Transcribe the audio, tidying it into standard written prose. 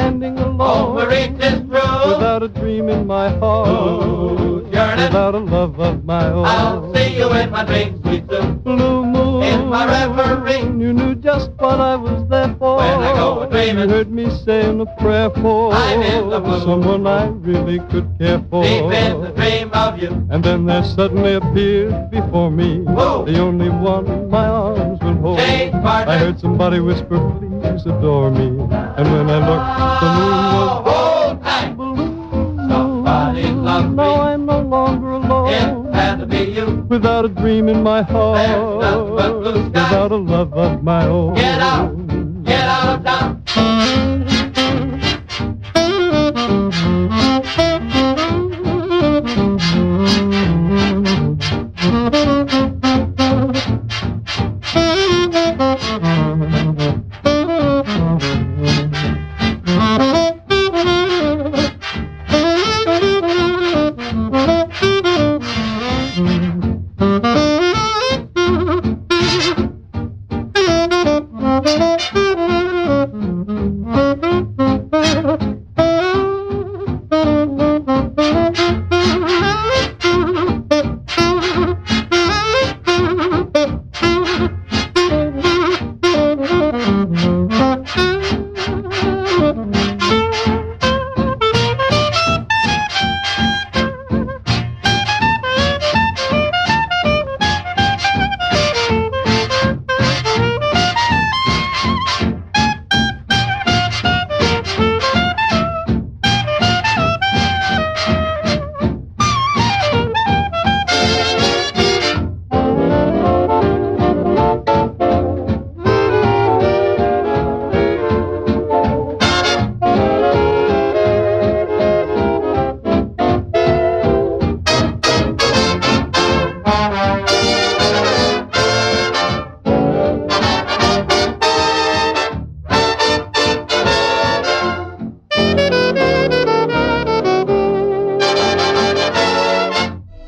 standing alone. Oh, Marie, 'tis true. Without a dream in my heart. Ooh, yearning. Without a love of my own. I'll see you in my dreams, sweet Sue. Blue moon, In my reverie. you knew just what I was there for. When I go a-dreaming. You heard me saying a prayer for I'm in the mood. someone I really could care for. Deep in the dream of you. And then there suddenly appeared before me Whoa. the only one my arms will hold. Jane Barton. I heard somebody whisper, please adore me. And when I looked, the moon was Hold tight. blue. Somebody loves me. Now I'm no longer alone. It had to be you. Without a dream in my heart. There's nothing but blue skies. Without a love of my own. Get out.